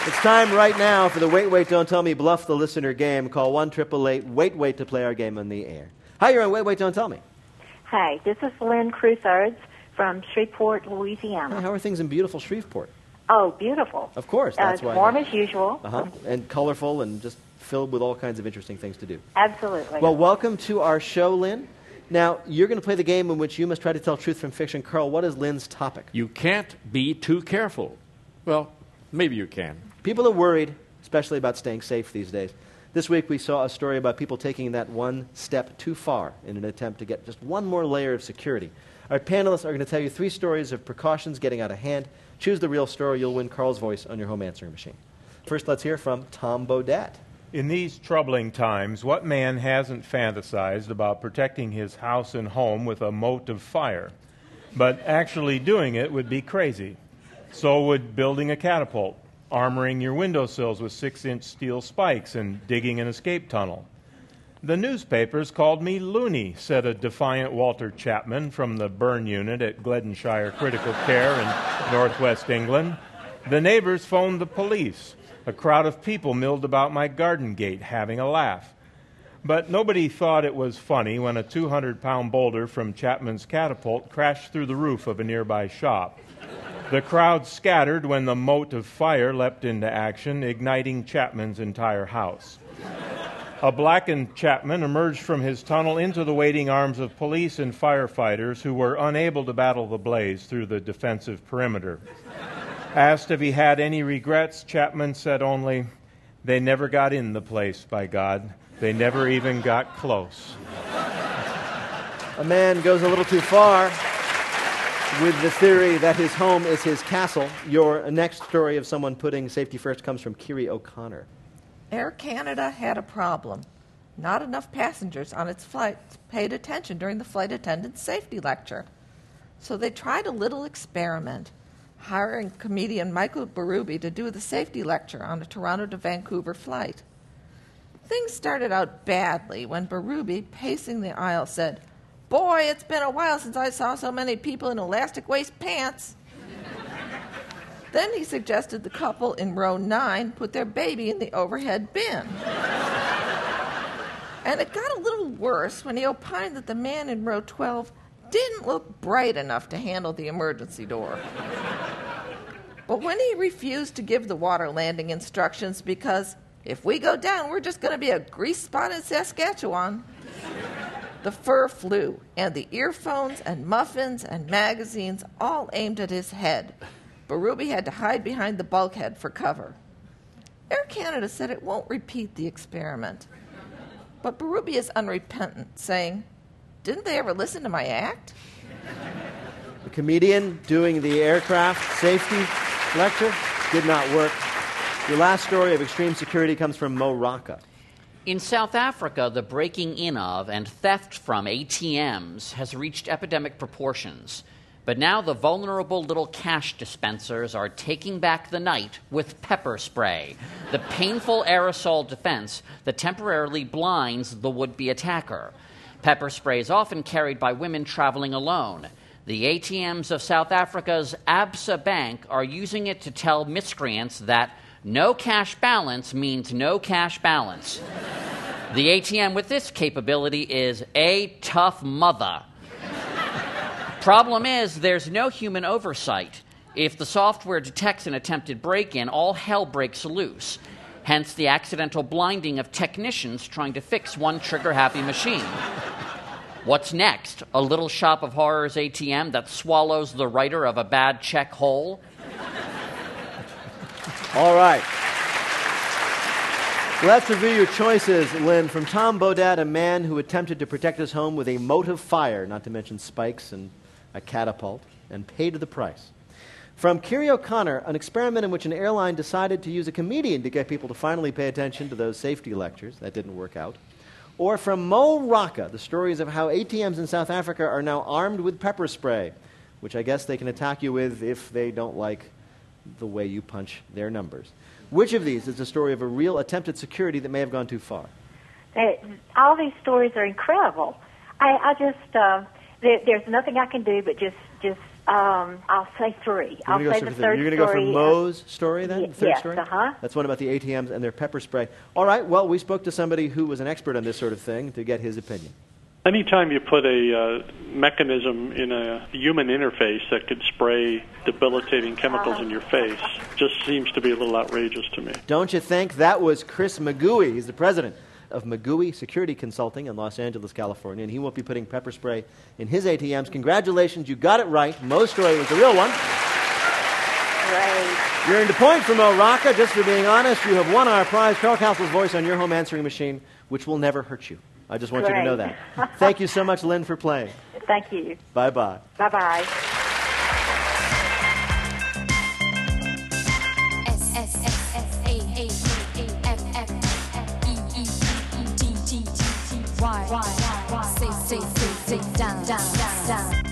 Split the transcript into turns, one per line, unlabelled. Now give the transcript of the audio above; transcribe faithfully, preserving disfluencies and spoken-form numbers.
It's time right now for the Wait, Wait, Don't Tell Me Bluff the Listener game. Call one eight eight eight, wait, wait to play our game on the air. Hi, you're on Wait, Wait, Don't Tell Me.
Hi, this is Lynn Cruthers from Shreveport, Louisiana.
Hey, how are things in beautiful Shreveport?
Oh, beautiful.
Of course,
Uh,
that's
it's
why.
warm as usual.
Uh-huh. And colorful and just filled with all kinds of interesting things to do.
Absolutely.
Well, welcome to our show, Lynn. Now, you're going to play the game in which you must try to tell truth from fiction. Carl, what is Lynn's topic?
You can't be too careful. Well, maybe you can.
People are worried, especially about staying safe these days. This week we saw a story about people taking that one step too far in an attempt to get just one more layer of security. Our panelists are going to tell you three stories of precautions getting out of hand. Choose the real story. You'll win Carl's voice on your home answering machine. First, let's hear from Tom Bodett.
In these troubling times, what man hasn't fantasized about protecting his house and home with a moat of fire? But actually doing it would be crazy. So would building a catapult, armoring your windowsills with six-inch steel spikes, and digging an escape tunnel. The newspapers called me loony, said a defiant Walter Chapman from the burn unit at Gledonshire Critical Care in northwest England. The neighbors phoned the police. A crowd of people milled about my garden gate, having a laugh. But nobody thought it was funny when a two hundred pound boulder from Chapman's catapult crashed through the roof of a nearby shop. The crowd scattered when the moat of fire leapt into action, igniting Chapman's entire house. A blackened Chapman emerged from his tunnel into the waiting arms of police and firefighters who were unable to battle the blaze through the defensive perimeter. Asked if he had any regrets, Chapman said only, "They never got in the place, by God. They never even got close."
A man goes a little too far with the theory that his home is his castle. Your next story of someone putting safety first comes from Kiri O'Connor.
Air Canada had a problem. Not enough passengers on its flights paid attention during the flight attendant's safety lecture. So they tried a little experiment, hiring comedian Michael Berube to do the safety lecture on a Toronto to Vancouver flight. Things started out badly when Berube, pacing the aisle, said, "Boy, it's been a while since I saw so many people in elastic waist pants." Then he suggested the couple in row nine put their baby in the overhead bin. And it got a little worse when he opined that the man in row twelve didn't look bright enough to handle the emergency door. But when he refused to give the water landing instructions because if we go down, we're just going to be a grease spot in Saskatchewan, the fur flew, and the earphones and muffins and magazines all aimed at his head. Berube had to hide behind the bulkhead for cover. Air Canada said it won't repeat the experiment. But Berube is unrepentant, saying, "Didn't they ever listen to my act?"
The comedian doing the aircraft safety lecture did not work. Your last story of extreme security comes from Mo Rocca.
In South Africa, the breaking in of and theft from A T Ms has reached epidemic proportions. But now the vulnerable little cash dispensers are taking back the night with pepper spray, the painful aerosol defense that temporarily blinds the would-be attacker. Pepper spray is often carried by women traveling alone. The A T Ms of South Africa's Absa Bank are using it to tell miscreants that no cash balance means no cash balance. The A T M with this capability is a tough mother. Problem is, there's no human oversight. If the software detects an attempted break-in, all hell breaks loose. Hence the accidental blinding of technicians trying to fix one trigger-happy machine. What's next? A Little Shop of Horrors A T M that swallows the writer of a bad check whole?
All right. Let's review your choices, Lynn. From Tom Bodett, a man who attempted to protect his home with a moat of fire, not to mention spikes and a catapult, and paid the price. From Kiri O'Connor, an experiment in which an airline decided to use a comedian to get people to finally pay attention to those safety lectures. That didn't work out. Or from Mo Rocca, the stories of how A T Ms in South Africa are now armed with pepper spray, which I guess they can attack you with if they don't like the way you punch their numbers. Which of these is the story of a real attempted security that may have gone too far?
They, all these stories are incredible. I, I just, uh, there, there's nothing I can do but just, just Um, I'll say three.
You're
I'll
gonna
say
go
the
for
third
You're going to go for
story.
Moe's story then?
Ye-
the third
yes,
story?
uh-huh.
That's one about the A T Ms and their pepper spray. All right, well, we spoke to somebody who was an expert on this sort of thing to get his opinion.
Anytime you put a uh, mechanism in a human interface that could spray debilitating chemicals in your face just seems to be a little outrageous to me.
Don't you think? That was Chris Magui. He's the president of Magui Security Consulting in Los Angeles, California, and he won't be putting pepper spray in his A T Ms. Congratulations, you got it right. Moe's story was the real one.
Great.
You earned a point from Mo Rocca. Just for being honest, you have won our prize, Carl Castle's voice on your home answering machine, which will never hurt you. I just want you to know
Great.
that. Thank you so much, Lynn, for playing.
Thank you.
Bye-bye.
Bye-bye.
S S S S A A F F E E E D D Y Y say say say say down down down.